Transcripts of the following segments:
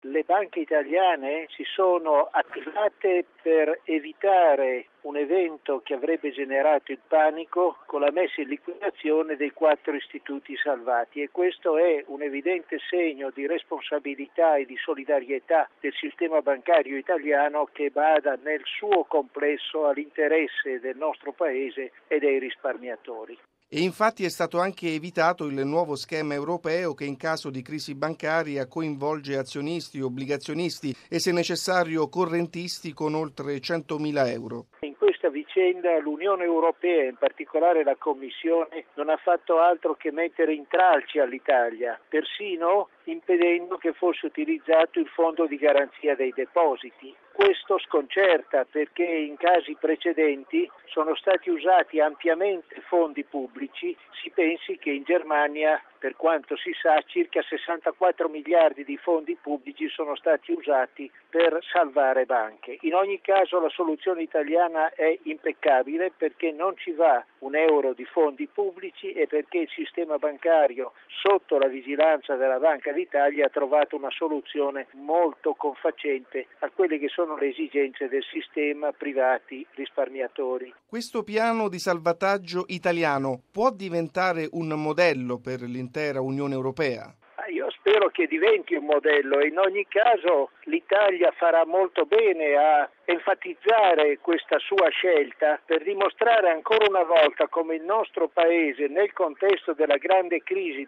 Le banche italiane si sono attivate per evitare un evento che avrebbe generato il panico con la messa in liquidazione dei 4 istituti salvati, e questo è un evidente segno di responsabilità e di solidarietà del sistema bancario italiano che bada nel suo complesso all'interesse del nostro Paese e dei risparmiatori. E infatti è stato anche evitato il nuovo schema europeo che in caso di crisi bancaria coinvolge azionisti, obbligazionisti e se necessario correntisti con oltre 100.000 euro. In questa vicenda l'Unione Europea, in particolare la Commissione, non ha fatto altro che mettere intralci all'Italia, persino impedendo che fosse utilizzato il fondo di garanzia dei depositi. Questo sconcerta perché in casi precedenti sono stati usati ampiamente fondi pubblici. Si pensi che in Germania, per quanto si sa, circa 64 miliardi di fondi pubblici sono stati usati per salvare banche. In ogni caso la soluzione italiana è impeccabile perché non ci va un euro di fondi pubblici e perché il sistema bancario, sotto la vigilanza della Banca d'Italia, ha trovato una soluzione molto confacente a quelle che sono le esigenze del sistema privati risparmiatori. Questo piano di salvataggio italiano può diventare un modello per l'intera Unione Europea? Io spero che diventi un modello e in ogni caso l'Italia farà molto bene a enfatizzare questa sua scelta per dimostrare ancora una volta come il nostro Paese nel contesto della grande crisi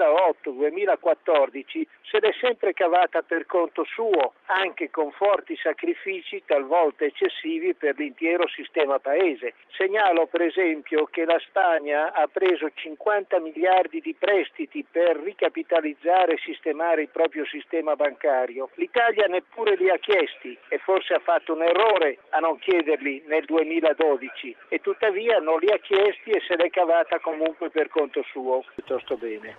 2008-2014 se l'è sempre cavata per conto suo, anche con forti sacrifici talvolta eccessivi per l'intero sistema Paese. Segnalo per esempio che la Spagna ha preso 50 miliardi di prestiti per ricapitalizzare e sistemare il proprio sistema bancario. L'Italia neppure li ha chiesti e forse ha fatto un errore a non chiederli nel 2012 e tuttavia non li ha chiesti e se l'è cavata comunque per conto suo piuttosto bene.